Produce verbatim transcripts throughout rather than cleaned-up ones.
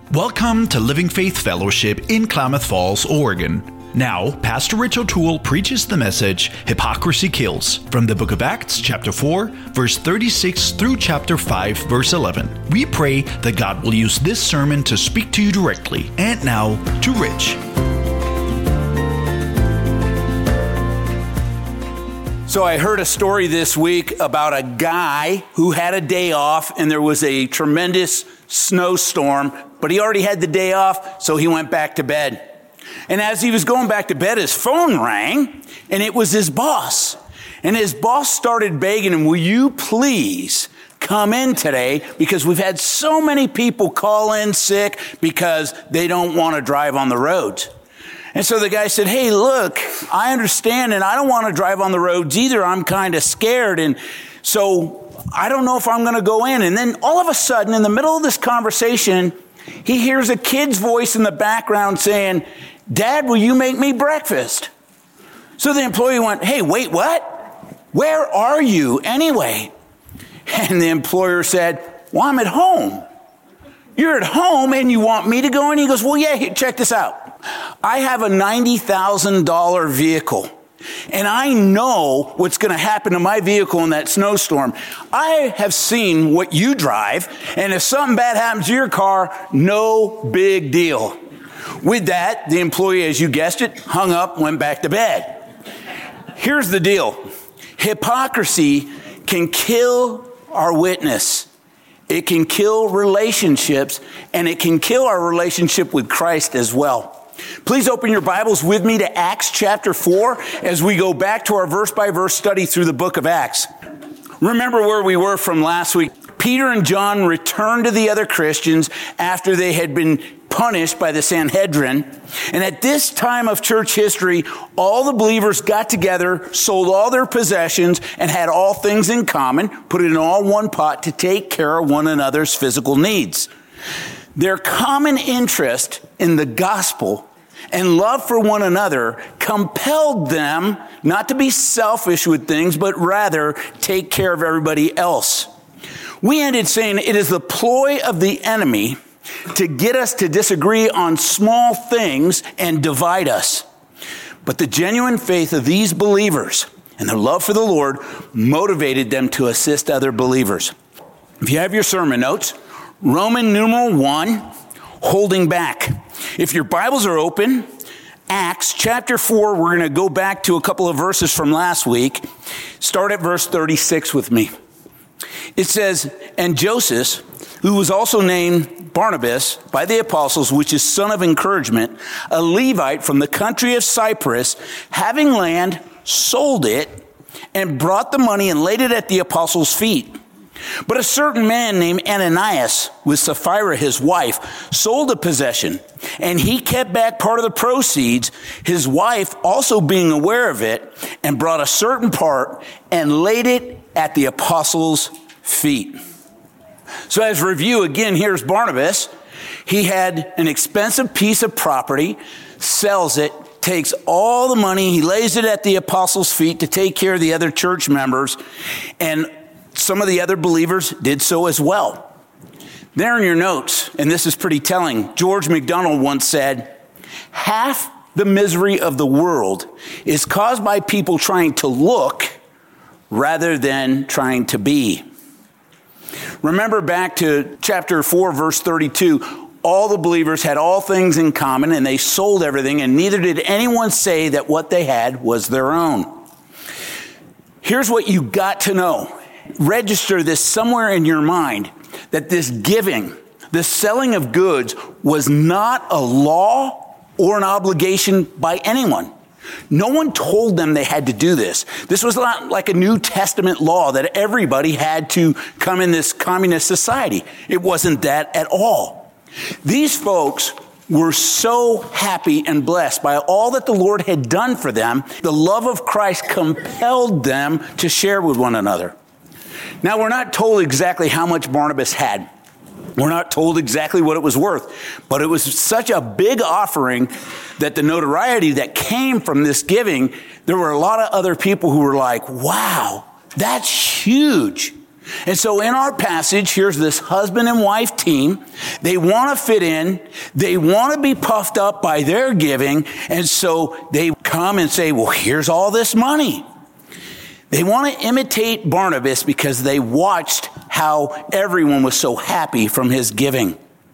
Welcome to Living Faith Fellowship in Klamath Falls, Oregon. Now, Pastor Rich O'Toole preaches the message, Hypocrisy Kills, from the book of Acts, chapter four, verse thirty-six through chapter five, verse eleven. We pray that God will use this sermon to speak to you directly. And now, to Rich. So I heard a story this week about a guy who had a day off and there was a tremendous snowstorm, but he already had the day off, so he went back to bed. And as he was going back to bed, his phone rang, and it was his boss. And his boss started begging him, will you please come in today, because we've had so many people call in sick because they don't want to drive on the roads. And so the guy said, hey, look, I understand, and I don't want to drive on the roads either. I'm kind of scared, and so I don't know if I'm going to go in. And then all of a sudden, in the middle of this conversation, he hears a kid's voice in the background saying, Dad, will you make me breakfast? So the employee went, hey, wait, what? Where are you anyway? And the employer said, well, I'm at home. You're at home and you want me to go in? He goes, well, yeah, here, check this out. I have a ninety thousand dollars vehicle, and I know what's going to happen to my vehicle in that snowstorm. I have seen what you drive, and if something bad happens to your car, no big deal. With that, the employee, as you guessed it, hung up, went back to bed. Here's the deal. Hypocrisy can kill our witness. It can kill relationships, and it can kill our relationship with Christ as well. Please open your Bibles with me to Acts chapter four as we go back to our verse-by-verse study through the book of Acts. Remember where we were from last week. Peter and John returned to the other Christians after they had been punished by the Sanhedrin. And at this time of church history, all the believers got together, sold all their possessions, and had all things in common, put it in all one pot to take care of one another's physical needs. Their common interest in the gospel and love for one another compelled them not to be selfish with things, but rather take care of everybody else. We ended saying it is the ploy of the enemy to get us to disagree on small things and divide us. But the genuine faith of these believers and their love for the Lord motivated them to assist other believers. If you have your sermon notes, Roman numeral one, holding back. If your Bibles are open, Acts chapter four, we're going to go back to a couple of verses from last week. Start at verse thirty-six with me. It says, and Joseph, who was also named Barnabas by the apostles, which is son of encouragement, a Levite from the country of Cyprus, having land, sold it, and brought the money and laid it at the apostles' feet. But a certain man named Ananias, with Sapphira his wife, sold a possession, and he kept back part of the proceeds, his wife also being aware of it, and brought a certain part and laid it at the apostles' feet. So as review, again, here's Barnabas. He had an expensive piece of property, sells it, takes all the money, he lays it at the apostles' feet to take care of the other church members, and some of the other believers did so as well. There in your notes, and this is pretty telling, George MacDonald once said, half the misery of the world is caused by people trying to look rather than trying to be. Remember back to chapter four, verse thirty-two, all the believers had all things in common and they sold everything, and neither did anyone say that what they had was their own. Here's what you got to know. Register this somewhere in your mind, that this giving, the selling of goods, was not a law or an obligation by anyone. No one told them they had to do this. This was not like a New Testament law that everybody had to come in this communist society. It wasn't that at all. These folks were so happy and blessed by all that the Lord had done for them. The love of Christ compelled them to share with one another. Now, we're not told exactly how much Barnabas had. We're not told exactly what it was worth, but it was such a big offering that the notoriety that came from this giving, there were a lot of other people who were like, wow, that's huge. And so in our passage, here's this husband and wife team. They want to fit in. They want to be puffed up by their giving. And so they come and say, well, here's all this money. They want to imitate Barnabas because they watched how everyone was so happy from his giving.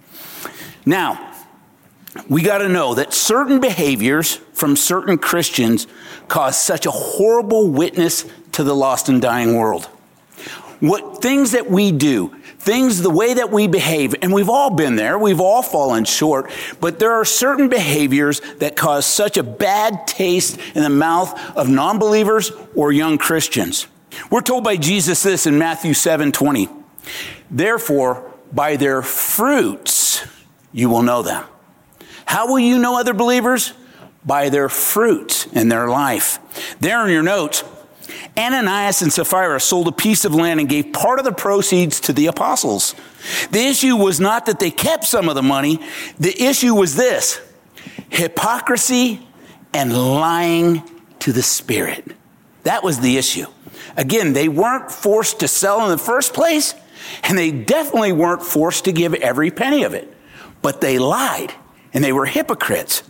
Now, we got to know that certain behaviors from certain Christians cause such a horrible witness to the lost and dying world. What things that we do, things, the way that we behave, and we've all been there, we've all fallen short, but there are certain behaviors that cause such a bad taste in the mouth of non-believers or young Christians. We're told by Jesus this in Matthew seven twenty. Therefore, by their fruits, you will know them. How will you know other believers? By their fruits in their life. There in your notes, Ananias and Sapphira sold a piece of land and gave part of the proceeds to the apostles. The issue was not that they kept some of the money. The issue was this: hypocrisy and lying to the Spirit. That was the issue. Again, they weren't forced to sell in the first place, and they definitely weren't forced to give every penny of it. But they lied, and they were hypocrites.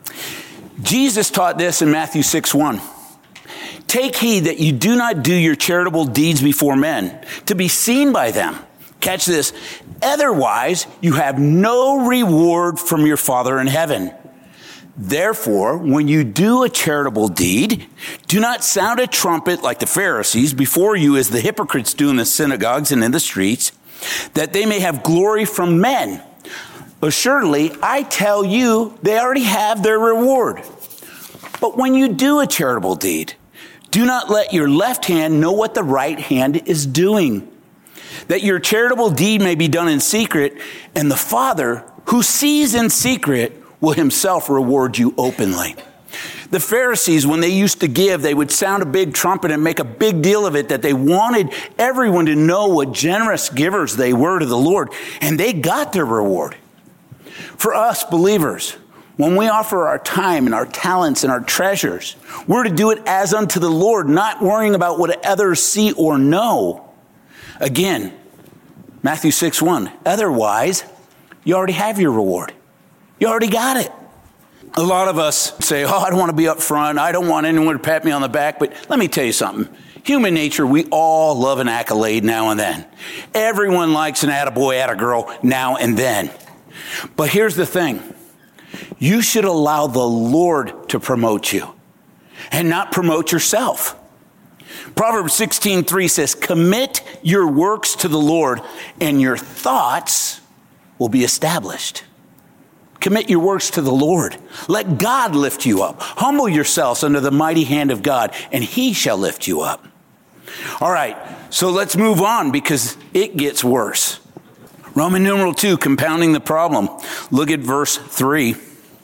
Jesus taught this in Matthew six one. Take heed that you do not do your charitable deeds before men, to be seen by them. Catch this. Otherwise, you have no reward from your Father in heaven. Therefore, when you do a charitable deed, do not sound a trumpet like the Pharisees before you, as the hypocrites do in the synagogues and in the streets, that they may have glory from men. Assuredly, I tell you, they already have their reward. But when you do a charitable deed, do not let your left hand know what the right hand is doing, that your charitable deed may be done in secret, and the Father who sees in secret will himself reward you openly. The Pharisees, when they used to give, they would sound a big trumpet and make a big deal of it, that they wanted everyone to know what generous givers they were to the Lord, and they got their reward. For us believers, when we offer our time and our talents and our treasures, we're to do it as unto the Lord, not worrying about what others see or know. Again, Matthew six one, otherwise, you already have your reward. You already got it. A lot of us say, oh, I don't want to be up front. I don't want anyone to pat me on the back. But let me tell you something. Human nature, we all love an accolade now and then. Everyone likes an attaboy, attagirl now and then. But here's the thing. You should allow the Lord to promote you and not promote yourself. Proverbs sixteen three says, commit your works to the Lord and your thoughts will be established. Commit your works to the Lord. Let God lift you up. Humble yourselves under the mighty hand of God, and he shall lift you up. All right, so let's move on because it gets worse. Roman numeral two, compounding the problem. Look at verse three.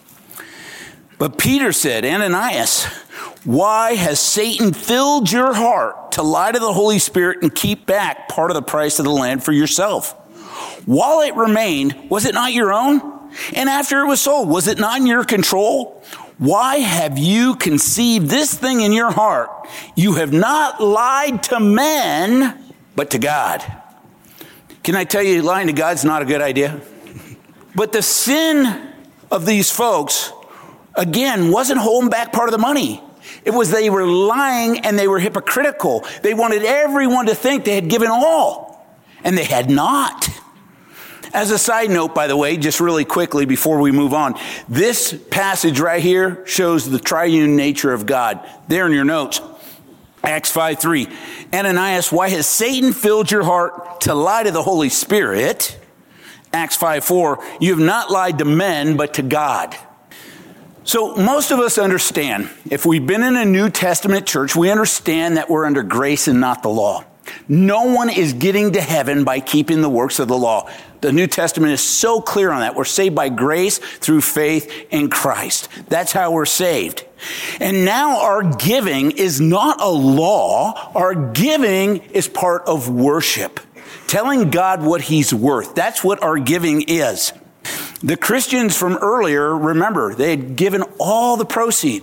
But Peter said, Ananias, why has Satan filled your heart to lie to the Holy Spirit and keep back part of the price of the land for yourself? While it remained, was it not your own? And after it was sold, was it not in your control? Why have you conceived this thing in your heart? You have not lied to men, but to God. Can I tell you, lying to God's not a good idea? But the sin of these folks, again, wasn't holding back part of the money. It was they were lying and they were hypocritical. They wanted everyone to think they had given all, and they had not. As a side note, by the way, just really quickly before we move on, this passage right here shows the triune nature of God. There in your notes, Acts five three. Ananias, why has Satan filled your heart to lie to the Holy Spirit? Acts five four. You have not lied to men, but to God. So most of us understand, if we've been in a New Testament church, we understand that we're under grace and not the law. No one is getting to heaven by keeping the works of the law. The New Testament is so clear on that. We're saved by grace through faith in Christ. That's how we're saved. And now our giving is not a law. Our giving is part of worship. Telling God what he's worth. That's what our giving is. The Christians from earlier, remember, they had given all the proceeds.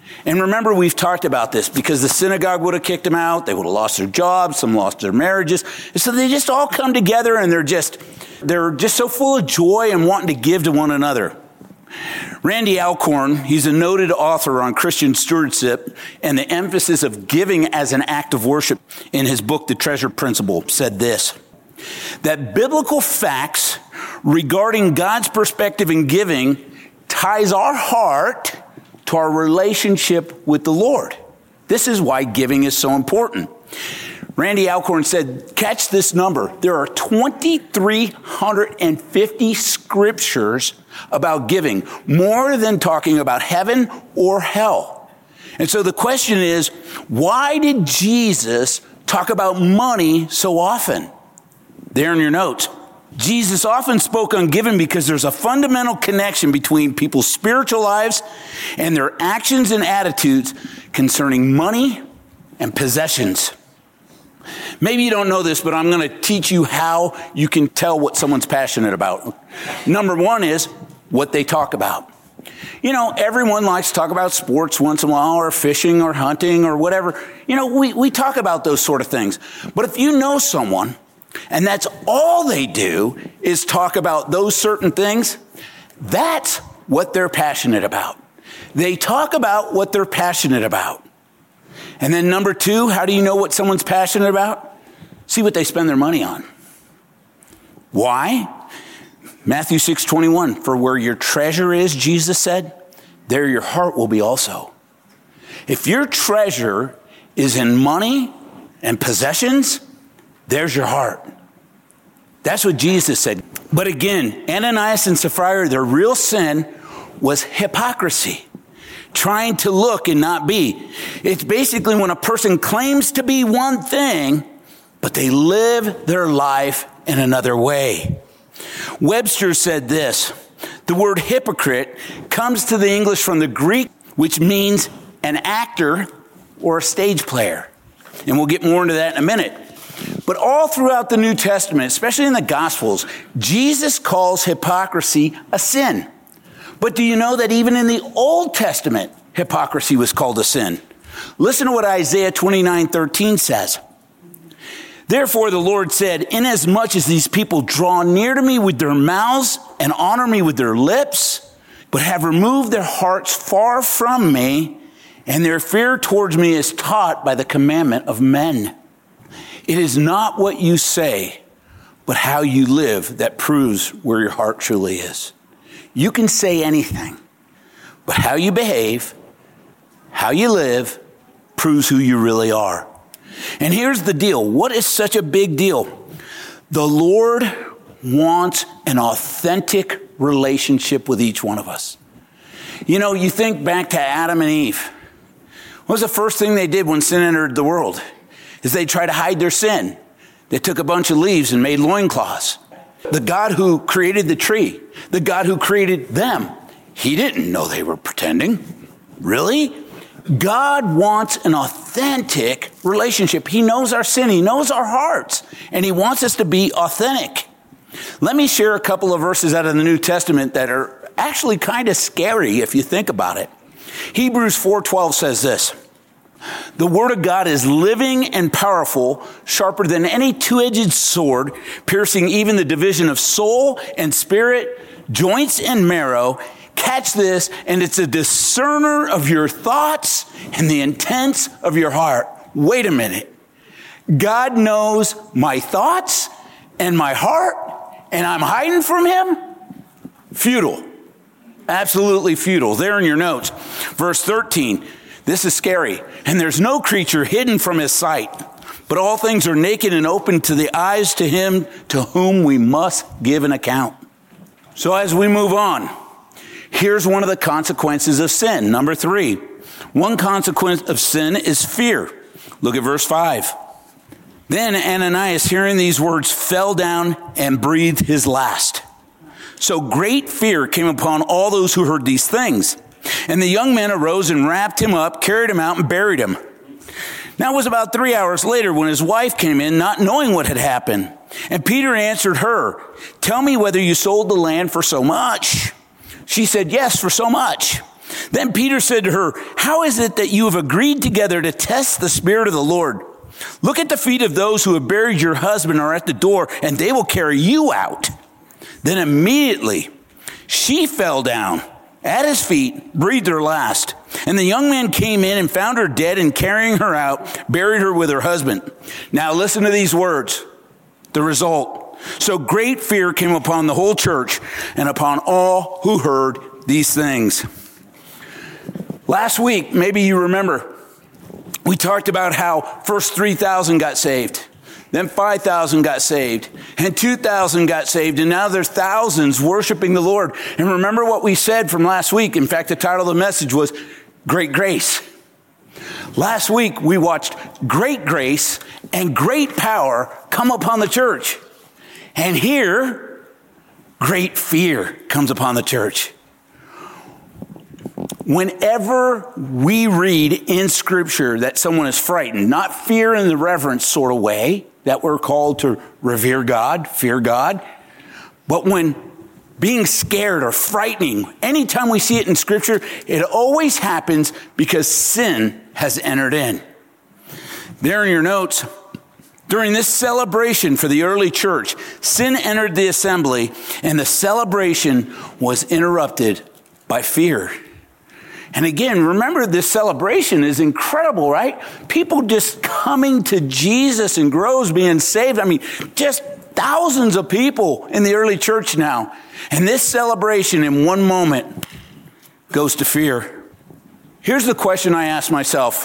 And remember, we've talked about this because the synagogue would have kicked them out. They would have lost their jobs. Some lost their marriages. And so they just all come together and they're just, they're just so full of joy and wanting to give to one another. Randy Alcorn, he's a noted author on Christian stewardship and the emphasis of giving as an act of worship in his book, The Treasure Principle, said this, that biblical facts regarding God's perspective in giving ties our heart to our relationship with the Lord. This is why giving is so important. Randy Alcorn said, catch this number. There are two thousand three hundred fifty scriptures about giving, more than talking about heaven or hell. And so the question is, why did Jesus talk about money so often? There in your notes. Jesus often spoke on giving because there's a fundamental connection between people's spiritual lives and their actions and attitudes concerning money and possessions. Maybe you don't know this, but I'm going to teach you how you can tell what someone's passionate about. Number one is what they talk about. You know, everyone likes to talk about sports once in a while, or fishing or hunting or whatever. You know, we, we talk about those sort of things. But if you know someone and that's all they do is talk about those certain things, that's what they're passionate about. They talk about what they're passionate about. And then number two, how do you know what someone's passionate about? See what they spend their money on. Why? Matthew six twenty-one, for where your treasure is, Jesus said, there your heart will be also. If your treasure is in money and possessions, there's your heart. That's what Jesus said. But again, Ananias and Sapphira, their real sin was hypocrisy. Trying to look and not be. It's basically when a person claims to be one thing, but they live their life in another way. Webster said this, the word hypocrite comes to the English from the Greek, which means an actor or a stage player. And we'll get more into that in a minute. But all throughout the New Testament, especially in the Gospels, Jesus calls hypocrisy a sin. But do you know that even in the Old Testament, hypocrisy was called a sin? Listen to what Isaiah twenty-nine thirteen says. Therefore the Lord said, inasmuch as these people draw near to me with their mouths and honor me with their lips, but have removed their hearts far from me, and their fear towards me is taught by the commandment of men. It is not what you say, but how you live that proves where your heart truly is. You can say anything, but how you behave, how you live, proves who you really are. And here's the deal. What is such a big deal? The Lord wants an authentic relationship with each one of us. You know, you think back to Adam and Eve. What was the first thing they did when sin entered the world? Is they tried to hide their sin. They took a bunch of leaves and made loincloths. The God who created the tree, the God who created them, he didn't know they were pretending. Really? God wants an authentic relationship. He knows our sin. He knows our hearts. And he wants us to be authentic. Let me share a couple of verses out of the New Testament that are actually kind of scary if you think about it. Hebrews four twelve says this. The word of God is living and powerful, sharper than any two-edged sword, piercing even the division of soul and spirit, joints and marrow. Catch this, and it's a discerner of your thoughts and the intents of your heart. Wait a minute. God knows my thoughts and my heart, and I'm hiding from him? Futile. Absolutely futile. There in your notes. Verse thirteen. This is scary. And there's no creature hidden from his sight, but all things are naked and open to the eyes to him to whom we must give an account. So as we move on, here's one of the consequences of sin. Number three, one consequence of sin is fear. Look at verse five. Then Ananias, hearing these words, fell down and breathed his last. So great fear came upon all those who heard these things. And the young men arose and wrapped him up, carried him out, and buried him. Now it was about three hours later when his wife came in, not knowing what had happened. And Peter answered her, tell me whether you sold the land for so much. She said, yes, for so much. Then Peter said to her, how is it that you have agreed together to test the Spirit of the Lord? Look at the feet of those who have buried your husband are at the door, and they will carry you out. Then immediately she fell down at his feet, breathed her last. And the young man came in and found her dead, and carrying her out, buried her with her husband. Now listen to these words. The result. So great fear came upon the whole church and upon all who heard these things. Last week, maybe you remember, we talked about how first three thousand got saved. Then five thousand got saved, and two thousand got saved, and now there's thousands worshiping the Lord. And remember what we said from last week. In fact, the title of the message was Great Grace. Last week, we watched great grace and great power come upon the church. And here, great fear comes upon the church. Whenever we read in Scripture that someone is frightened, not fear in the reverence sort of way, that we're called to revere God, fear God, but when being scared or frightening, anytime we see it in Scripture, it always happens because sin has entered in. There in your notes, during this celebration for the early church, sin entered the assembly, and the celebration was interrupted by fear. And again, remember, this celebration is incredible, right? People just coming to Jesus and groves being saved. I mean, just thousands of people in the early church now. And this celebration in one moment goes to fear. Here's the question I ask myself.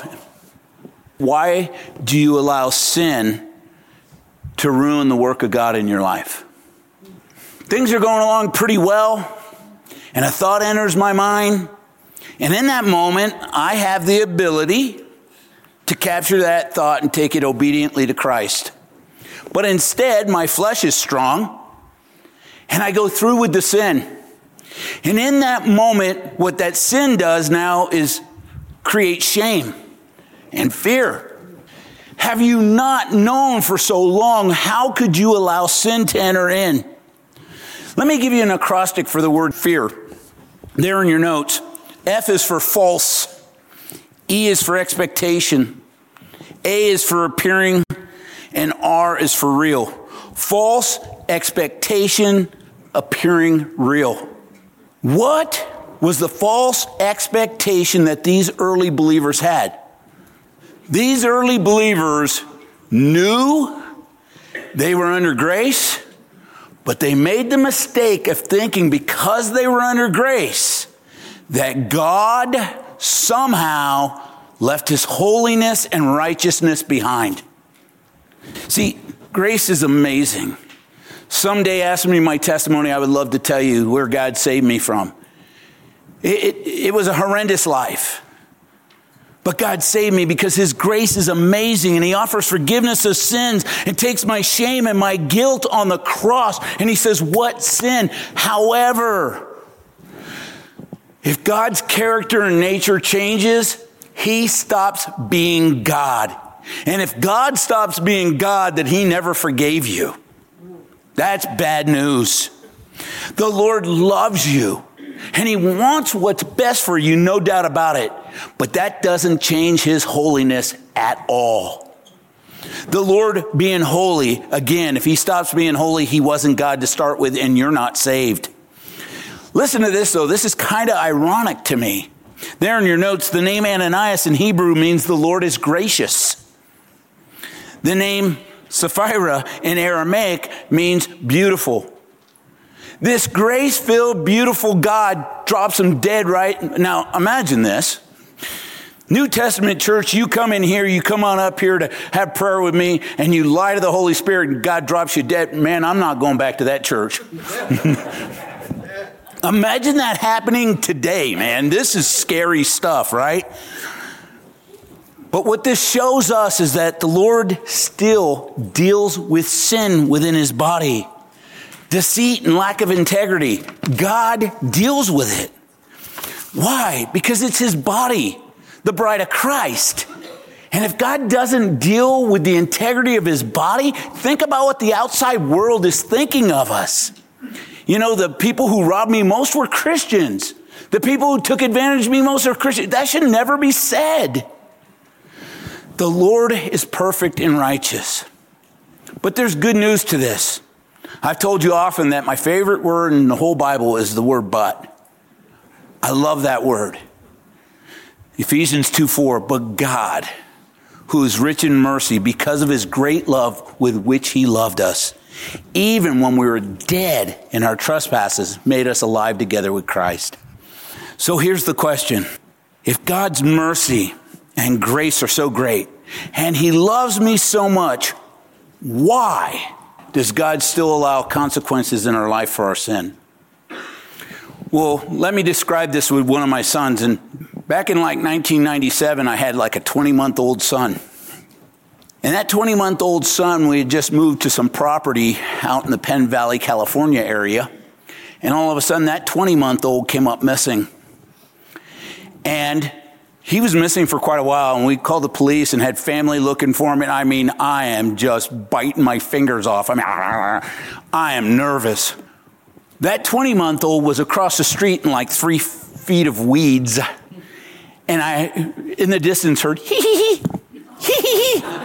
Why do you allow sin to ruin the work of God in your life? Things are going along pretty well, and a thought enters my mind. And in that moment, I have the ability to capture that thought and take it obediently to Christ. But instead, my flesh is strong, and I go through with the sin. And in that moment, what that sin does now is create shame and fear. Have you not known for so long, how could you allow sin to enter in? Let me give you an acrostic for the word fear. There in your notes. F is for false. E is for expectation. A is for appearing. And R is for real. False, expectation, appearing real. What was the false expectation that these early believers had? These early believers knew they were under grace, but they made the mistake of thinking because they were under grace, that God somehow left his holiness and righteousness behind. See, grace is amazing. Someday, ask me my testimony, I would love to tell you where God saved me from. It, it, it was a horrendous life. But God saved me because his grace is amazing, and he offers forgiveness of sins and takes my shame and my guilt on the cross. And he says, what sin? However, if God's character and nature changes, he stops being God. And if God stops being God, then he never forgave you. That's bad news. The Lord loves you, and he wants what's best for you, no doubt about it. But that doesn't change his holiness at all. The Lord being holy, again, if he stops being holy, he wasn't God to start with, and you're not saved. Listen to this, though. This is kind of ironic to me. There in your notes, the name Ananias in Hebrew means the Lord is gracious. The name Sapphira in Aramaic means beautiful. This grace-filled, beautiful God drops him dead, right? Now, imagine this. New Testament church, you come in here, you come on up here to have prayer with me, and you lie to the Holy Spirit, and God drops you dead. Man, I'm not going back to that church. Imagine that happening today, man. This is scary stuff, right? But what this shows us is that the Lord still deals with sin within his body. Deceit and lack of integrity. God deals with it. Why? Because it's his body, the bride of Christ. And if God doesn't deal with the integrity of his body, think about what the outside world is thinking of us. You know, the people who robbed me most were Christians. The people who took advantage of me most are Christians. That should never be said. The Lord is perfect and righteous. But there's good news to this. I've told you often that my favorite word in the whole Bible is the word but. I love that word. Ephesians two four, but God, who is rich in mercy because of his great love with which he loved us, even when we were dead in our trespasses, made us alive together with Christ. So here's the question. If God's mercy and grace are so great, and he loves me so much, why does God still allow consequences in our life for our sin? Well, let me describe this with one of my sons. And back in like nineteen ninety-seven, I had like a twenty-month-old son. And that twenty-month-old son, we had just moved to some property out in the Penn Valley, California area. And all of a sudden, that twenty-month-old came up missing. And he was missing for quite a while, and we called the police and had family looking for him. And I mean, I am just biting my fingers off. I mean, I am nervous. That twenty-month-old was across the street in like three feet of weeds. And I, in the distance, heard hee hee hee, hee hee hee.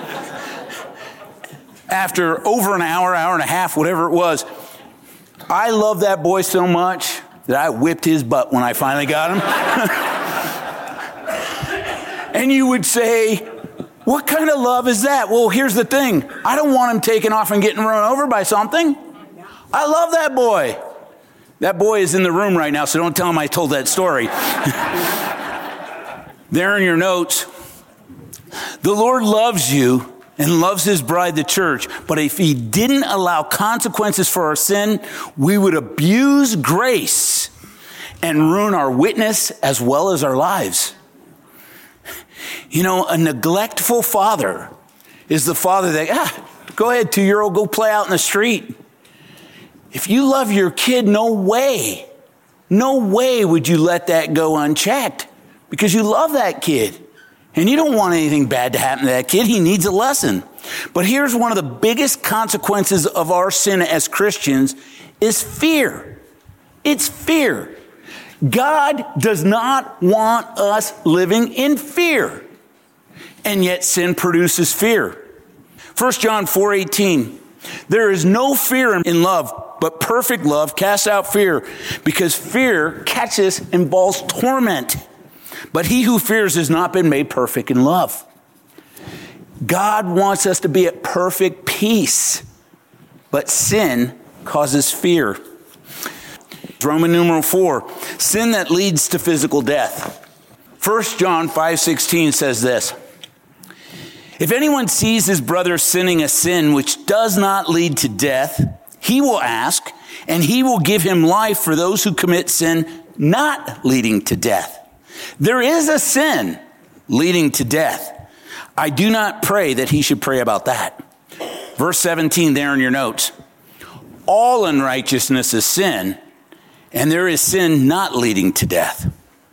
After over an hour, hour and a half, whatever it was, I loved that boy so much that I whipped his butt when I finally got him. And you would say, what kind of love is that? Well, here's the thing. I don't want him taken off and getting run over by something. I love that boy. That boy is in the room right now, so don't tell him I told that story. There in your notes, the Lord loves you and loves his bride, the church. But if he didn't allow consequences for our sin, we would abuse grace and ruin our witness as well as our lives. You know, a neglectful father is the father that, ah, go ahead, two-year-old, go play out in the street. If you love your kid, no way, no way would you let that go unchecked because you love that kid. And you don't want anything bad to happen to that kid. He needs a lesson. But here's one of the biggest consequences of our sin as Christians is fear. It's fear. God does not want us living in fear. And yet sin produces fear. First John four eighteen. There is no fear in love, but perfect love casts out fear, because fear catches and involves torment. But he who fears has not been made perfect in love. God wants us to be at perfect peace, but sin causes fear. Roman numeral four, sin that leads to physical death. First John five sixteen says this. If anyone sees his brother sinning a sin which does not lead to death, he will ask, and he will give him life for those who commit sin not leading to death. There is a sin leading to death. I do not pray that he should pray about that. Verse seventeen there in your notes. All unrighteousness is sin, and there is sin not leading to death.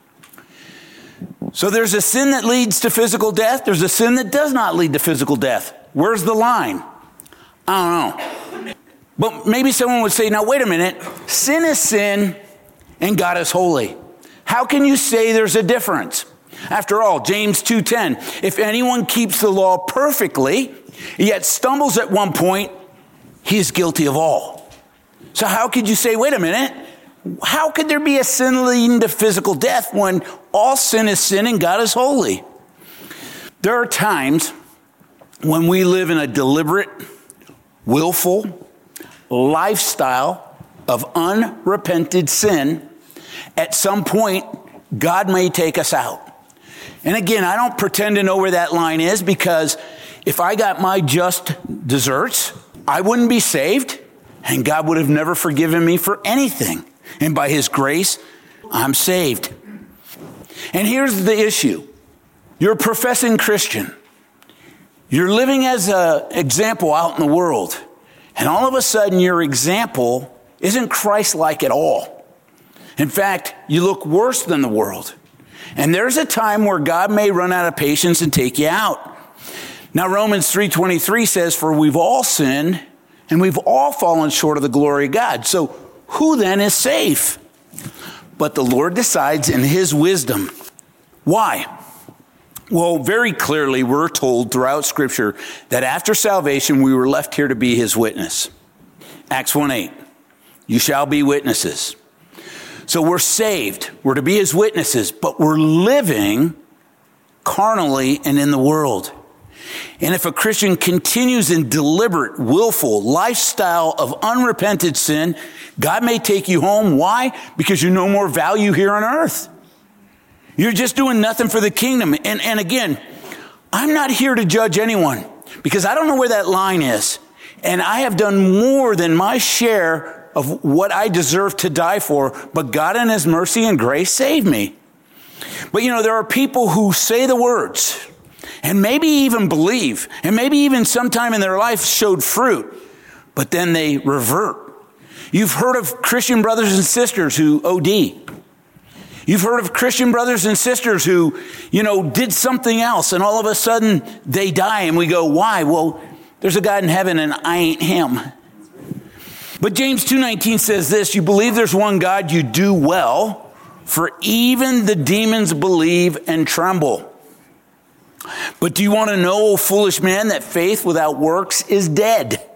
So there's a sin that leads to physical death. There's a sin that does not lead to physical death. Where's the line? I don't know. But maybe someone would say, now wait a minute. Sin is sin and God is holy. How can you say there's a difference? After all, James two ten, if anyone keeps the law perfectly, yet stumbles at one point, he is guilty of all. So how could you say, wait a minute, how could there be a sin leading to physical death when all sin is sin and God is holy? There are times when we live in a deliberate, willful lifestyle of unrepented sin. At some point, God may take us out. And again, I don't pretend to know where that line is, because if I got my just deserts, I wouldn't be saved, and God would have never forgiven me for anything. And by his grace, I'm saved. And here's the issue. You're a professing Christian. You're living as an example out in the world. And all of a sudden, your example isn't Christ-like at all. In fact, you look worse than the world. And there's a time where God may run out of patience and take you out. Now, Romans three twenty-three says, for we've all sinned and we've all fallen short of the glory of God. So who then is safe? but the Lord decides in his wisdom. Why? Well, very clearly, we're told throughout Scripture that after salvation, we were left here to be his witness. Acts one eight, you shall be witnesses. So we're saved. We're to be his witnesses, but we're living carnally and in the world. And if a Christian continues in deliberate, willful lifestyle of unrepented sin, God may take you home. Why? Because you're no more value here on earth. You're just doing nothing for the kingdom. And, and again, I'm not here to judge anyone because I don't know where that line is. And I have done more than my share of what I deserve to die for. But God in his mercy and grace saved me. But you know, there are people who say the words and maybe even believe and maybe even sometime in their life showed fruit, but then they revert. You've heard of Christian brothers and sisters who O D. You've heard of Christian brothers and sisters who, you know, did something else and all of a sudden they die and we go, why? Well, there's a God in heaven and I ain't him. But James two nineteen says this, you believe there's one God, you do well, for even the demons believe and tremble. But do you want to know, O foolish man, that faith without works is dead?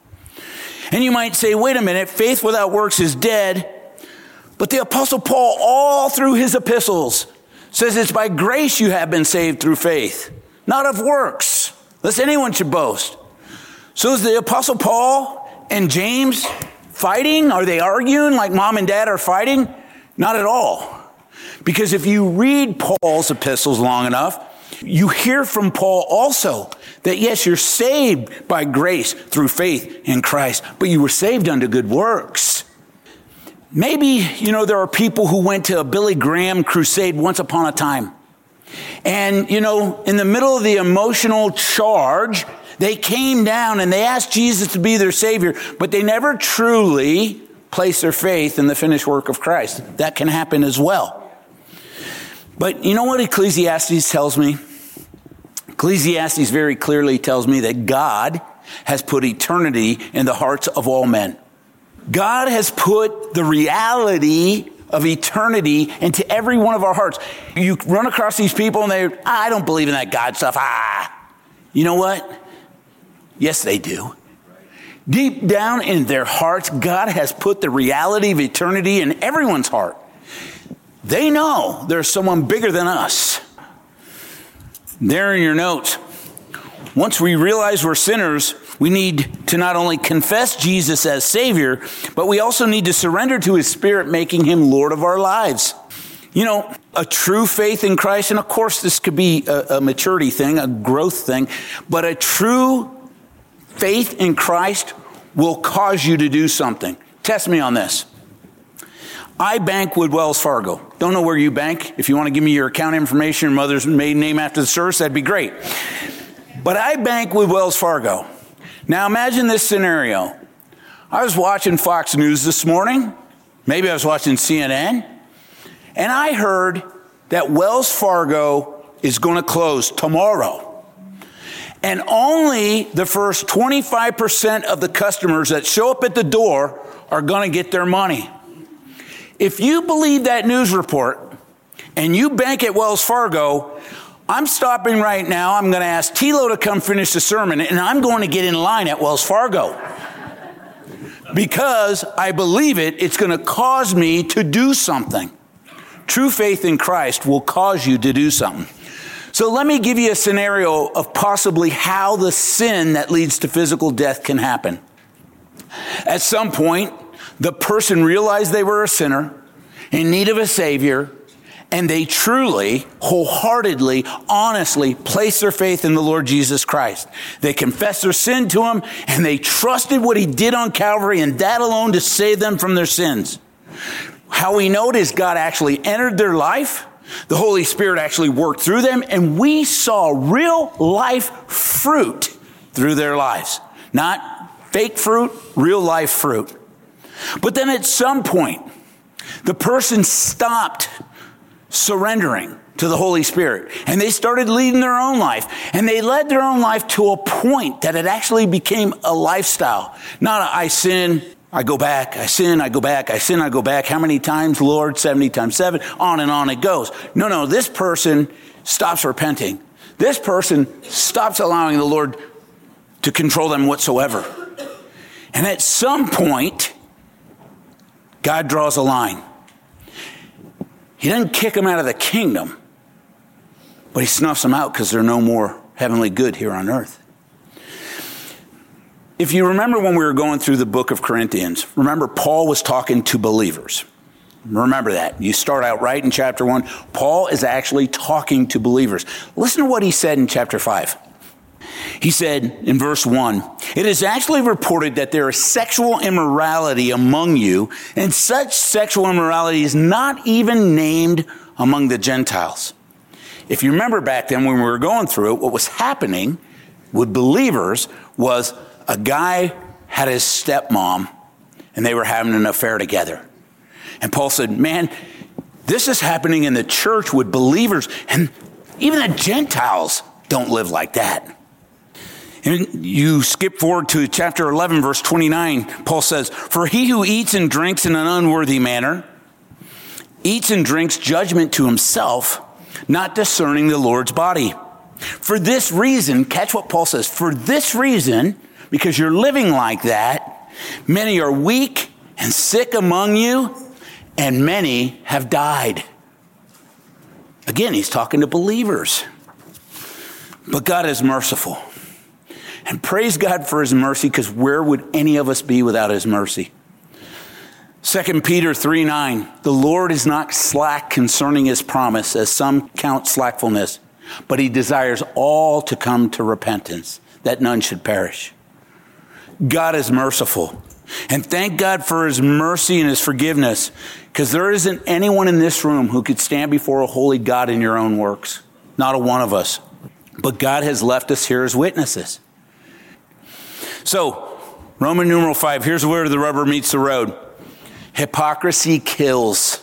And you might say, wait a minute, faith without works is dead. But the Apostle Paul, all through his epistles, says it's by grace you have been saved through faith, not of works, lest anyone should boast. So is the Apostle Paul and James fighting? Are they arguing like mom and dad are fighting? Not at all. Because if you read Paul's epistles long enough, you hear from Paul also that yes, you're saved by grace through faith in Christ, but you were saved unto good works. Maybe, you know, there are people who went to a Billy Graham crusade once upon a time. And, you know, in the middle of the emotional charge, they came down and they asked Jesus to be their Savior, but they never truly placed their faith in the finished work of Christ. That can happen as well. But you know what Ecclesiastes tells me? Ecclesiastes very clearly tells me that God has put eternity in the hearts of all men. God has put the reality of eternity into every one of our hearts. You run across these people and they, ah, I don't believe in that God stuff. Ah, you know what? Yes, they do. Deep down in their hearts, God has put the reality of eternity in everyone's heart. They know there's someone bigger than us. There in your notes. Once we realize we're sinners, we need to not only confess Jesus as Savior, but we also need to surrender to his Spirit, making him Lord of our lives. You know, a true faith in Christ, and of course this could be a, a maturity thing, a growth thing, but a true faith in Christ will cause you to do something. Test me on this. I bank with Wells Fargo. Don't know where you bank. If you want to give me your account information, your mother's maiden name after the service, that'd be great. But I bank with Wells Fargo. Now imagine this scenario. I was watching Fox News this morning. Maybe I was watching C N N. And I heard that Wells Fargo is going to close tomorrow. And only the first twenty-five percent of the customers that show up at the door are going to get their money. If you believe that news report and you bank at Wells Fargo, I'm stopping right now. I'm going to ask Tilo to come finish the sermon, and I'm going to get in line at Wells Fargo. Because I believe it, it's going to cause me to do something. True faith in Christ will cause you to do something. So let me give you a scenario of possibly how the sin that leads to physical death can happen. At some point, the person realized they were a sinner in need of a Savior, and they truly, wholeheartedly, honestly placed their faith in the Lord Jesus Christ. They confessed their sin to him, and they trusted what he did on Calvary, and that alone to save them from their sins. How we know it is God actually entered their life. The Holy Spirit actually worked through them, and we saw real life fruit through their lives. Not fake fruit, real life fruit. But then at some point, the person stopped surrendering to the Holy Spirit, and they started leading their own life, and they led their own life to a point that it actually became a lifestyle. Not a, I sin, I go back, I sin, I go back, I sin, I go back. How many times, Lord? seventy times seven. On and on it goes. No, no, this person stops repenting. This person stops allowing the Lord to control them whatsoever. And at some point, God draws a line. He doesn't kick them out of the kingdom, but he snuffs them out because they're no more heavenly good here on earth. If you remember when we were going through the book of Corinthians, remember Paul was talking to believers. Remember that. You start out right in chapter one. Paul is actually talking to believers. Listen to what he said in chapter five. He said in verse one, "It is actually reported that there is sexual immorality among you, and such sexual immorality is not even named among the Gentiles." If you remember back then when we were going through it, what was happening with believers was a guy had his stepmom, and they were having an affair together. And Paul said, man, this is happening in the church with believers, and even the Gentiles don't live like that. And you skip forward to chapter eleven, verse twenty-nine. Paul says, "For he who eats and drinks in an unworthy manner eats and drinks judgment to himself, not discerning the Lord's body. For this reason," catch what Paul says, "for this reason," because you're living like that, "many are weak and sick among you, and many have died." Again, he's talking to believers. But God is merciful. And praise God for his mercy, because where would any of us be without his mercy? Second Peter three nine, "The Lord is not slack concerning his promise, as some count slackfulness, but he desires all to come to repentance, that none should perish." God is merciful. And thank God for his mercy and his forgiveness, because there isn't anyone in this room who could stand before a holy God in your own works. Not a one of us. But God has left us here as witnesses. So, Roman numeral five, here's where the rubber meets the road. Hypocrisy kills.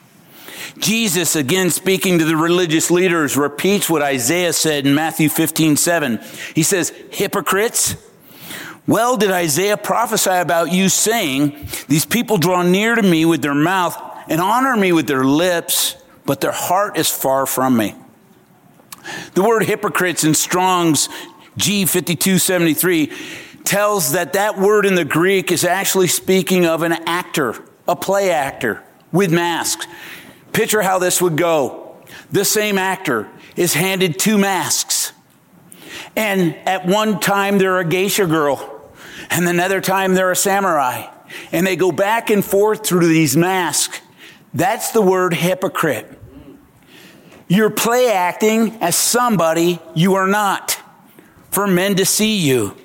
Jesus, again speaking to the religious leaders, repeats what Isaiah said in Matthew fifteen seven. He says, "Hypocrites, well did Isaiah prophesy about you, saying, these people draw near to me with their mouth and honor me with their lips, but their heart is far from me." The word hypocrites in Strong's G fifty-two seventy-three tells that that word in the Greek is actually speaking of an actor, a play actor with masks. Picture how this would go. The same actor is handed two masks. And at one time they're a geisha girl, and another time they're a samurai. And they go back and forth through these masks. That's the word hypocrite. You're play acting as somebody you are not, for men to see you.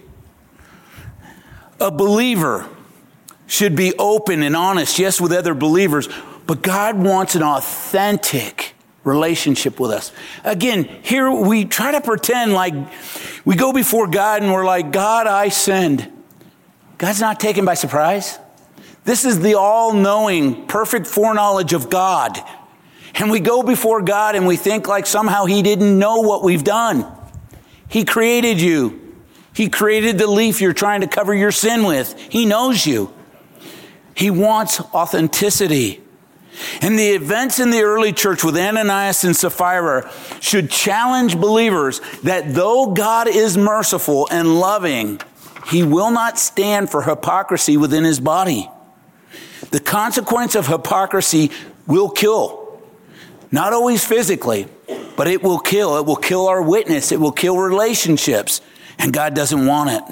A believer should be open and honest, yes, with other believers, but God wants an authentic relationship with us. Again, here we try to pretend like we go before God and we're like, "God, I sinned." God's not taken by surprise. This is the all-knowing, perfect foreknowledge of God. And we go before God and we think like somehow he didn't know what we've done. He created you. He created the leaf you're trying to cover your sin with. He knows you. He wants authenticity. And the events in the early church with Ananias and Sapphira should challenge believers that though God is merciful and loving, he will not stand for hypocrisy within his body. The consequence of hypocrisy will kill. Not always physically, but it will kill. It will kill our witness. It will kill relationships. And God doesn't want it.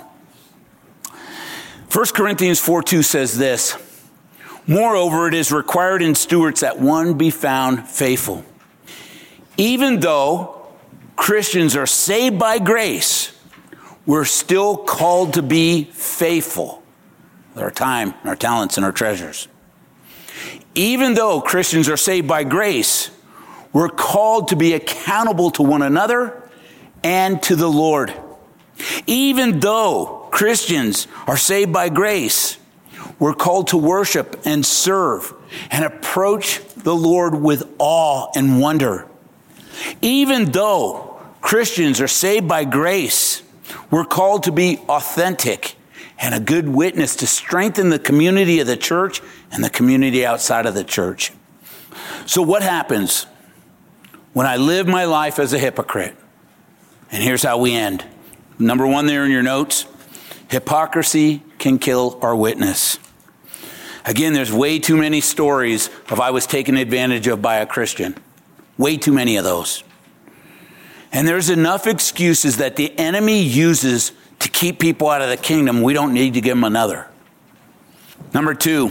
First Corinthians four two says this, "Moreover, it is required in stewards that one be found faithful." Even though Christians are saved by grace, we're still called to be faithful with our time, our talents, and our treasures. Even though Christians are saved by grace, we're called to be accountable to one another and to the Lord. Even though Christians are saved by grace, we're called to worship and serve and approach the Lord with awe and wonder. Even though Christians are saved by grace, we're called to be authentic and a good witness to strengthen the community of the church and the community outside of the church. So what happens when I live my life as a hypocrite? And here's how we end. Number one there in your notes, hypocrisy can kill our witness. Again, there's way too many stories of I was taken advantage of by a Christian. Way too many of those. And there's enough excuses that the enemy uses to keep people out of the kingdom. We don't need to give them another. Number two,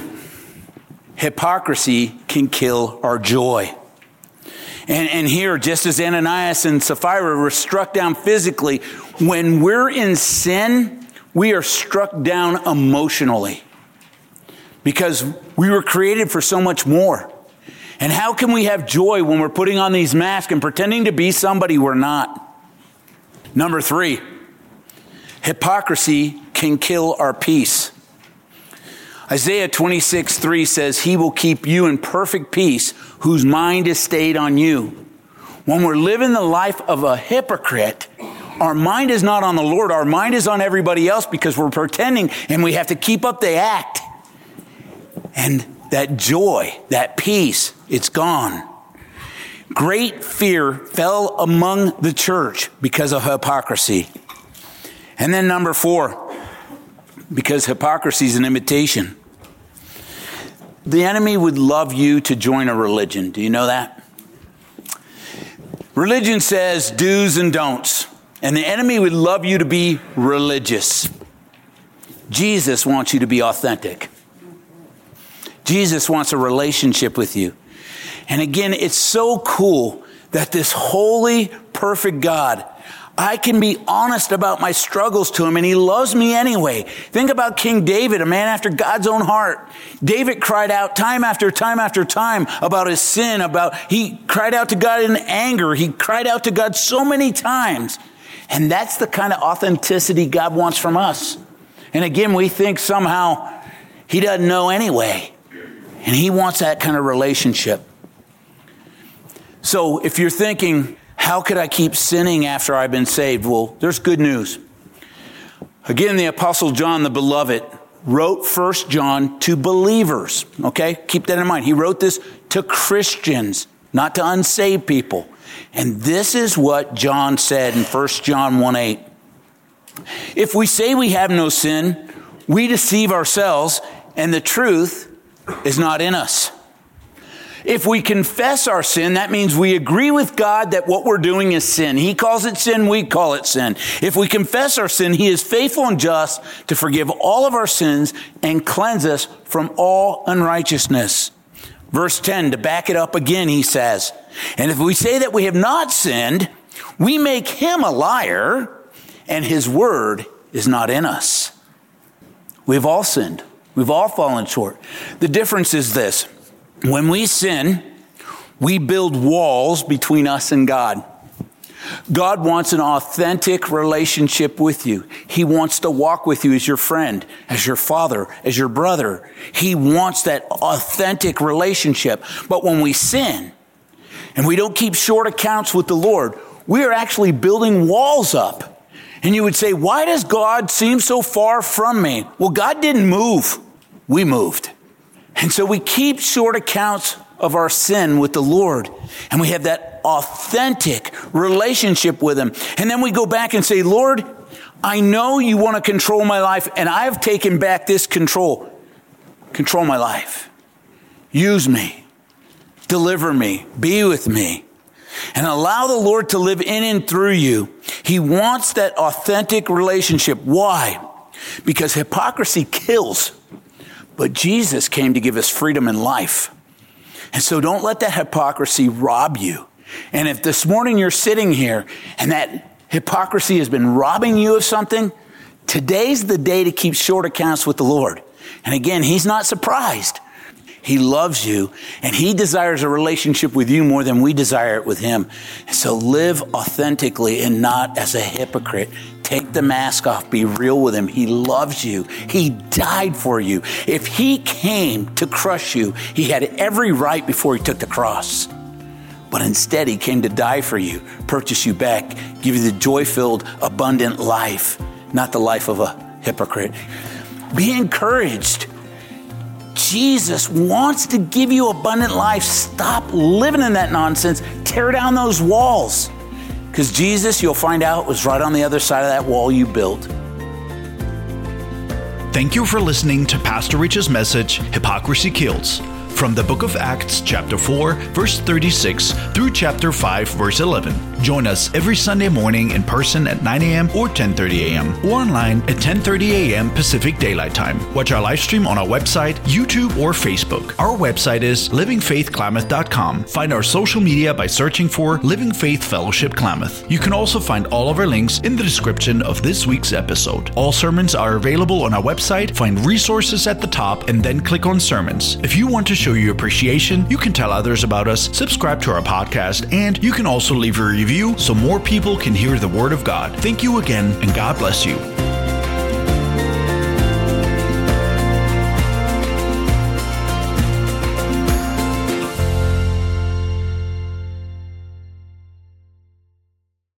hypocrisy can kill our joy. And, and here, just as Ananias and Sapphira were struck down physically, when we're in sin, we are struck down emotionally. Because we were created for so much more. And how can we have joy when we're putting on these masks and pretending to be somebody we're not? Number three, hypocrisy can kill our peace. Isaiah twenty-six three says, he will keep you in perfect peace whose mind is stayed on you. When we're living the life of a hypocrite, our mind is not on the Lord. Our mind is on everybody else because we're pretending and we have to keep up the act. And that joy, that peace, it's gone. Great fear fell among the church because of hypocrisy. And then number four, because hypocrisy is an imitation. The enemy would love you to join a religion. Do you know that? Religion says do's and don'ts. And the enemy would love you to be religious. Jesus wants you to be authentic. Jesus wants a relationship with you. And again, it's so cool that this holy, perfect God, I can be honest about my struggles to him, and he loves me anyway. Think about King David, a man after God's own heart. David cried out time after time after time about his sin, about he cried out to God in anger. He cried out to God so many times. And that's the kind of authenticity God wants from us. And again, we think somehow he doesn't know anyway. And he wants that kind of relationship. So if you're thinking, how could I keep sinning after I've been saved? Well, there's good news. Again, the Apostle John, the beloved, wrote First John to believers. Okay? Keep that in mind. He wrote this to Christians, not to unsaved people. And this is what John said in First John one eight. If we say we have no sin, we deceive ourselves, and the truth is not in us. If we confess our sin, that means we agree with God that what we're doing is sin. He calls it sin, we call it sin. If we confess our sin, he is faithful and just to forgive all of our sins and cleanse us from all unrighteousness. Verse ten, to back it up again, he says, and if we say that we have not sinned, we make him a liar, and his word is not in us. We've all sinned. We've all fallen short. The difference is this. When we sin, we build walls between us and God. God wants an authentic relationship with you. He wants to walk with you as your friend, as your father, as your brother. He wants that authentic relationship. But when we sin and we don't keep short accounts with the Lord, we are actually building walls up. And you would say, why does God seem so far from me? Well, God didn't move. We moved. And so we keep short accounts of our sin with the Lord. And we have that authentic relationship with him. And then we go back and say, Lord, I know you want to control my life, and I've taken back this control. Control my life. Use me. Deliver me. Be with me. And allow the Lord to live in and through you. He wants that authentic relationship. Why? Because hypocrisy kills. But Jesus came to give us freedom and life. And so don't let that hypocrisy rob you. And if this morning you're sitting here and that hypocrisy has been robbing you of something, today's the day to keep short accounts with the Lord. And again, he's not surprised. He loves you, and he desires a relationship with you more than we desire it with him. So live authentically and not as a hypocrite. Take the mask off. Be real with him. He loves you. He died for you. If he came to crush you, he had every right before he took the cross. But instead, he came to die for you, purchase you back, give you the joy-filled, abundant life, not the life of a hypocrite. Be encouraged. Jesus wants to give you abundant life. Stop living in that nonsense. Tear down those walls. Because Jesus, you'll find out, was right on the other side of that wall you built. Thank you for listening to Pastor Rich's message, Hypocrisy Kills, from the book of Acts, chapter four, verse thirty-six, through chapter five, verse eleven. Join us every Sunday morning in person at nine a.m. or ten thirty a.m. or online at ten thirty a.m. Pacific Daylight Time. Watch our live stream on our website, YouTube, or Facebook. Our website is living faith klamath dot com. Find our social media by searching for Living Faith Fellowship Klamath. You can also find all of our links in the description of this week's episode. All sermons are available on our website. Find resources at the top and then click on sermons. If you want to show your appreciation, you can tell others about us, subscribe to our podcast, and you can also leave a review so more people can hear the Word of God. Thank you again, and God bless you.